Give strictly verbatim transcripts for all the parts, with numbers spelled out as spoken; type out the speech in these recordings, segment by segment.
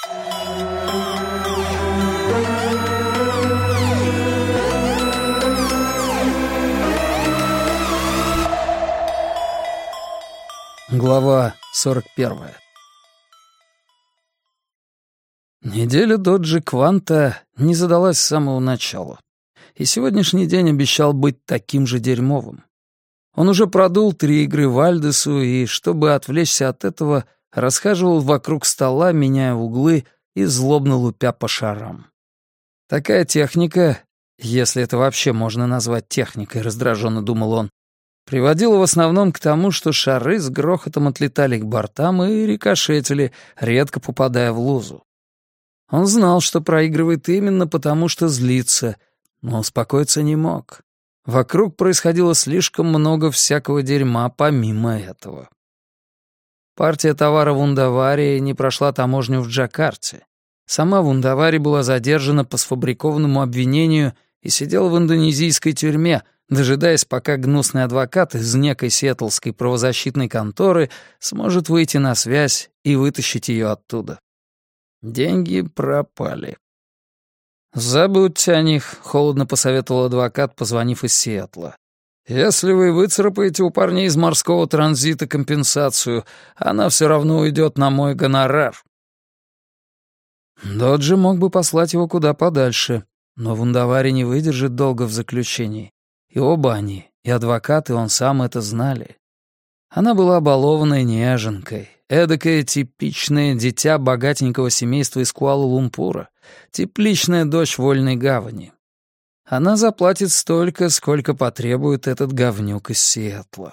Глава сорок первая. Неделя доджи Кванта не задалась с самого начала, и сегодняшний день обещал быть таким же дерьмовым. Он уже продул три игры Вальдесу и, чтобы отвлечься от этого, расхаживал вокруг стола, меняя углы и злобно лупя по шарам. Такая техника, если это вообще можно назвать техникой, раздраженно думал он, приводила в основном к тому, что шары с грохотом отлетали к бортам и рикошетили, редко попадая в лузу. Он знал, что проигрывает именно потому, что злится, но успокоиться не мог. Вокруг происходило слишком много всякого дерьма помимо этого. Партия товара Вундавари не прошла таможню в Джакарте. Сама Вундавари была задержана по сфабрикованному обвинению и сидела в индонезийской тюрьме, дожидаясь, пока гнусный адвокат из некой сиэтлской правозащитной конторы сможет выйти на связь и вытащить ее оттуда. Деньги пропали. «Забудьте о них», — холодно посоветовал адвокат, позвонив из Сиэтла. «Если вы выцарапаете у парней из морского транзита компенсацию, она все равно уйдет на мой гонорар». Доджи мог бы послать его куда подальше, но Вундавари не выдержит долго в заключении. И оба они, и адвокат, и он сам это знали. Она была балованной неженкой, эдакое типичное дитя богатенького семейства из Куала-Лумпура, тепличная дочь Вольной Гавани. Она заплатит столько, сколько потребует этот говнюк из Сиэтла.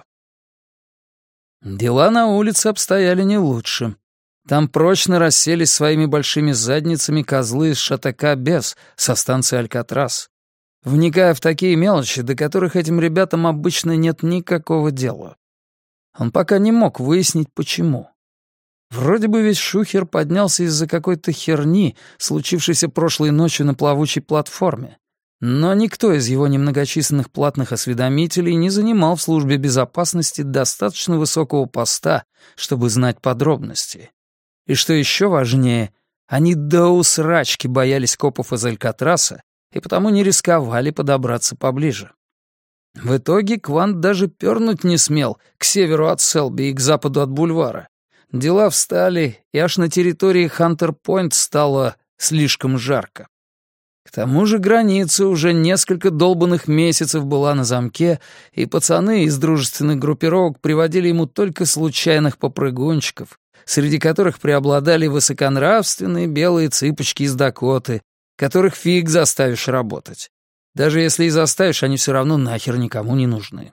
Дела на улице обстояли не лучше. Там прочно расселись своими большими задницами козлы из Шатака-Бес со станции Алькатрас, вникая в такие мелочи, до которых этим ребятам обычно нет никакого дела. Он пока не мог выяснить, почему. Вроде бы весь шухер поднялся из-за какой-то херни, случившейся прошлой ночью на плавучей платформе. Но никто из его немногочисленных платных осведомителей не занимал в службе безопасности достаточно высокого поста, чтобы знать подробности. И что еще важнее, они до усрачки боялись копов из Алькатраса и потому не рисковали подобраться поближе. В итоге Квант даже пернуть не смел к северу от Селби и к западу от бульвара. Дела встали, и аж на территории Хантер-Пойнт стало слишком жарко. К тому же граница уже несколько долбанных месяцев была на замке, и пацаны из дружественных группировок приводили ему только случайных попрыгунчиков, среди которых преобладали высоконравственные белые цыпочки из Дакоты, которых фиг заставишь работать. Даже если и заставишь, они все равно нахер никому не нужны.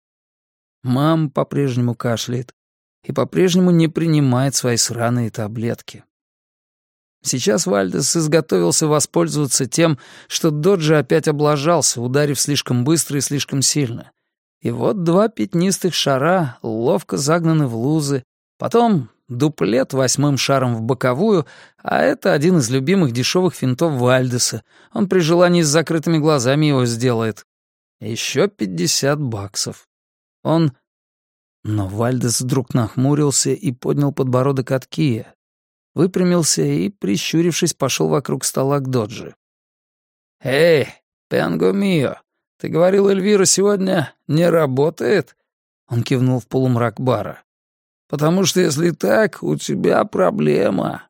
Мам по-прежнему кашляет и по-прежнему не принимает свои сраные таблетки. Сейчас Вальдес изготовился воспользоваться тем, что Доджи опять облажался, ударив слишком быстро и слишком сильно. И вот два пятнистых шара ловко загнаны в лузы, потом дуплет восьмым шаром в боковую, а это один из любимых дешевых финтов Вальдеса. Он при желании с закрытыми глазами его сделает. Еще пятьдесят баксов. Он... Но Вальдес вдруг нахмурился и поднял подбородок от кия, выпрямился и, прищурившись, пошел вокруг стола к Доджи. «Эй, Пенго Мио, ты говорил, Эльвира сегодня не работает?» Он кивнул в полумрак бара. «Потому что если так, у тебя проблема».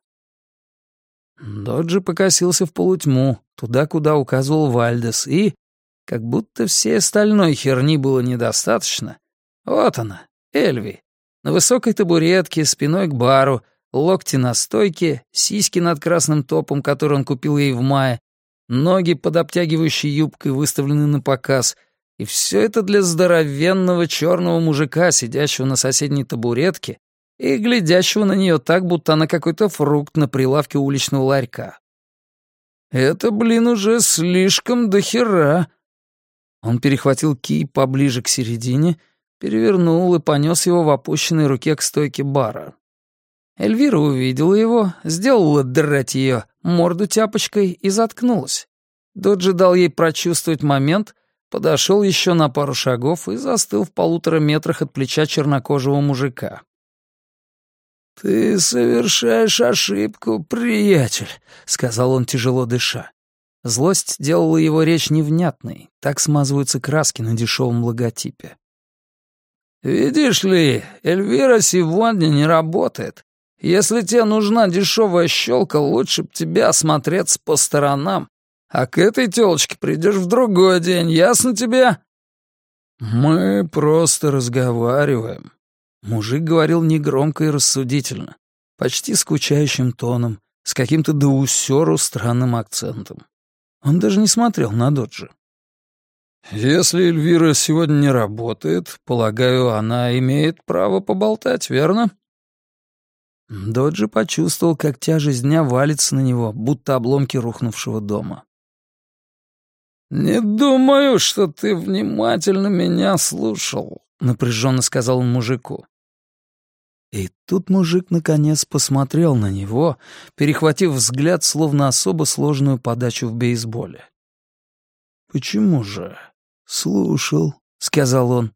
Доджи покосился в полутьму, туда, куда указывал Вальдес, и, как будто всей остальной херни было недостаточно, вот она, Эльви, на высокой табуретке, спиной к бару, локти на стойке, сиськи над красным топом, который он купил ей в мае, ноги под обтягивающей юбкой выставлены на показ, и все это для здоровенного черного мужика, сидящего на соседней табуретке и глядящего на нее так, будто она какой-то фрукт на прилавке уличного ларька. Это, блин, уже слишком дохера. Он перехватил кий поближе к середине, перевернул и понес его в опущенной руке к стойке бара. Эльвира увидела его, сделала драть ее морду тяпочкой и заткнулась. Доджи дал ей прочувствовать момент, подошел еще на пару шагов и застыл в полутора метрах от плеча чернокожего мужика. «Ты совершаешь ошибку, приятель», — сказал он, тяжело дыша. Злость делала его речь невнятной, так смазываются краски на дешевом логотипе. «Видишь ли, Эльвира сегодня не работает. Если тебе нужна дешевая щелка, лучше б тебе осмотреться по сторонам. А к этой тёлочке придешь в другой день, ясно тебе?» «Мы просто разговариваем». Мужик говорил негромко и рассудительно, почти скучающим тоном, с каким-то до усёру странным акцентом. Он даже не смотрел на Доджи. «Если Эльвира сегодня не работает, полагаю, она имеет право поболтать, верно?» Доджи почувствовал, как тяжесть дня валится на него, будто обломки рухнувшего дома. «Не думаю, что ты внимательно меня слушал», — напряженно сказал он мужику. И тут мужик наконец посмотрел на него, перехватив взгляд, словно особо сложную подачу в бейсболе. «Почему же?» «Слушал», — сказал он.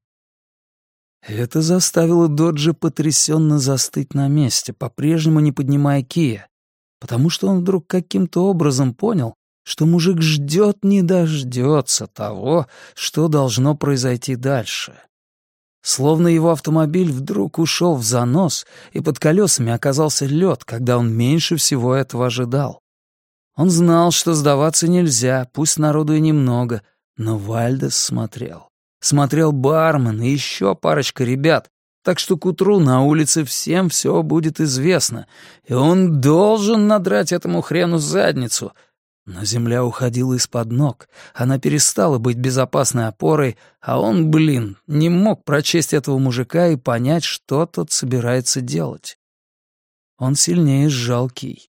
Это заставило Доджи потрясенно застыть на месте, по-прежнему не поднимая кия, потому что он вдруг каким-то образом понял, что мужик ждет не дождется того, что должно произойти дальше. Словно его автомобиль вдруг ушел в занос, и под колесами оказался лед, когда он меньше всего этого ожидал. Он знал, что сдаваться нельзя, пусть народу и немного, но Вальдес смотрел. Смотрел бармен и еще парочка ребят, так что к утру на улице всем все будет известно, и он должен надрать этому хрену задницу. Но земля уходила из-под ног, она перестала быть безопасной опорой, а он, блин, не мог прочесть этого мужика и понять, что тот собирается делать. Он сильнее сжал кий.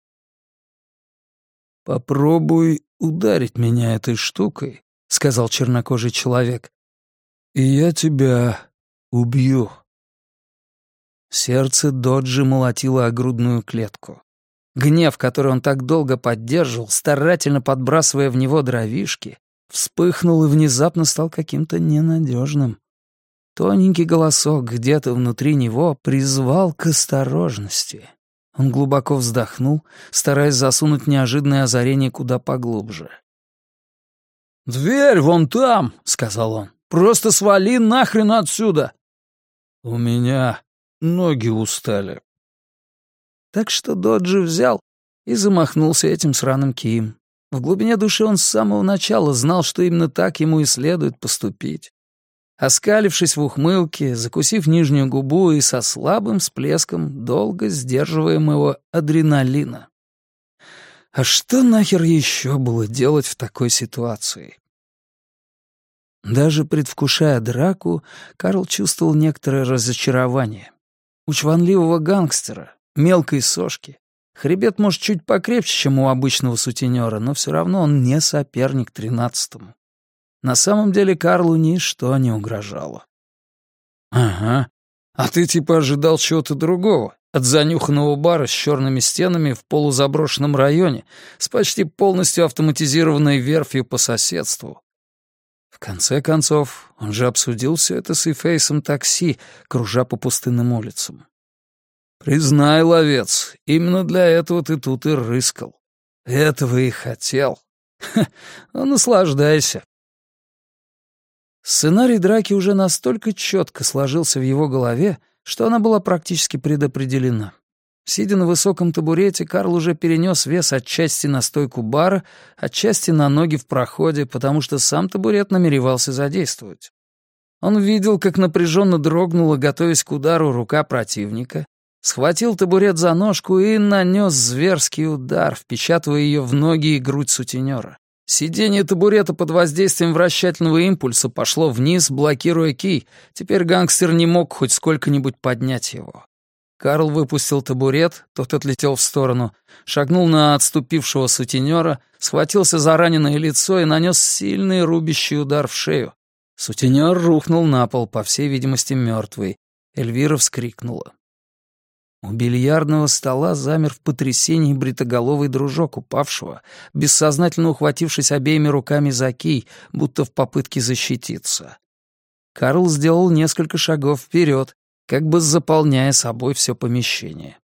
«Попробуй ударить меня этой штукой», — сказал чернокожий человек, — «и я тебя убью». Сердце Доджи молотило о грудную клетку. Гнев, который он так долго поддерживал, старательно подбрасывая в него дровишки, вспыхнул и внезапно стал каким-то ненадежным. Тоненький голосок где-то внутри него призвал к осторожности. Он глубоко вздохнул, стараясь засунуть неожиданное озарение куда поглубже. «Дверь вон там», — сказал он. «Просто свали нахрен отсюда». «У меня ноги устали». Так что Доджи взял и замахнулся этим сраным кием. В глубине души он с самого начала знал, что именно так ему и следует поступить. Оскалившись в ухмылке, закусив нижнюю губу и со слабым всплеском долго сдерживаемого адреналина. А что нахер еще было делать в такой ситуации? Даже предвкушая драку, Карл чувствовал некоторое разочарование. У чванливого гангстера, мелкой сошки, хребет может чуть покрепче, чем у обычного сутенера, но все равно он не соперник тринадцатому. На самом деле Карлу ничто не угрожало. «Ага, а ты типа ожидал чего-то другого, от занюханного бара с черными стенами в полузаброшенном районе с почти полностью автоматизированной верфью по соседству». В конце концов, он же обсудил все это с Эйфейсом такси, кружа по пустынным улицам. «Признай, ловец, именно для этого ты тут и рыскал. Этого и хотел. Ха, ну, наслаждайся». Сценарий драки уже настолько четко сложился в его голове, что она была практически предопределена. Сидя на высоком табурете, Карл уже перенес вес отчасти на стойку бара, отчасти на ноги в проходе, потому что сам табурет намеревался задействовать. Он видел, как напряженно дрогнула, готовясь к удару, рука противника, схватил табурет за ножку и нанес зверский удар, впечатывая ее в ноги и грудь сутенера. Сиденье табурета под воздействием вращательного импульса пошло вниз, блокируя кий. Теперь гангстер не мог хоть сколько-нибудь поднять его. Карл выпустил табурет, тот отлетел в сторону, шагнул на отступившего сутенера, схватился за раненое лицо и нанес сильный рубящий удар в шею. Сутенер рухнул на пол, по всей видимости, мертвый. Эльвира вскрикнула. У бильярдного стола замер в потрясении бритоголовый дружок упавшего, бессознательно ухватившись обеими руками за кий, будто в попытке защититься. Карл сделал несколько шагов вперед, как бы заполняя собой все помещение.